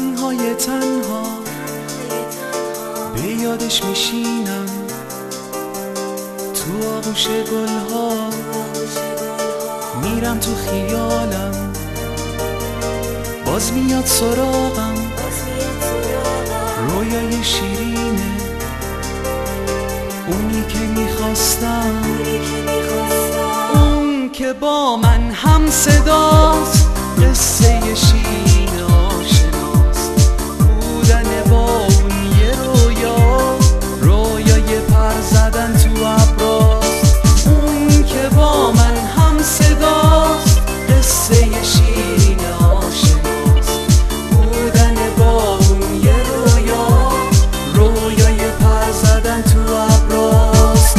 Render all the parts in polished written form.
تنهای تنها به یادش میشینم، تو آغوش گلها میرم، تو خیالم باز میاد سراغم. رویای شیرینه اونی که میخواستم، اون که با من هم صداست، قصه شیرین آشناست. بودن با اون یه رویا، رویای پر زدن تو ابراست. اون که با من هم صداست، قصه شیرین آشناست. بودن با اون یه رویا، رویای پر زدن تو ابراست.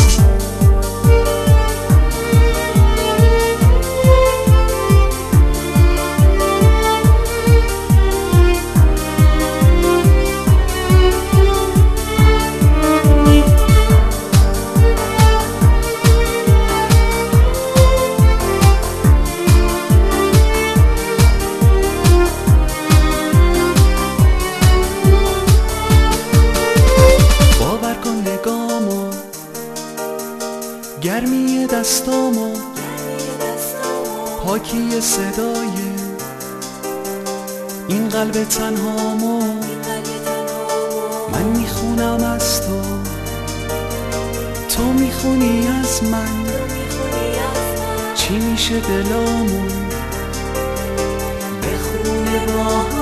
گرمی دستامو، پاکی صدای این قلب تنهامو، من میخونم از تو، تو میخونی از من. چی میشه دلامون بخونه با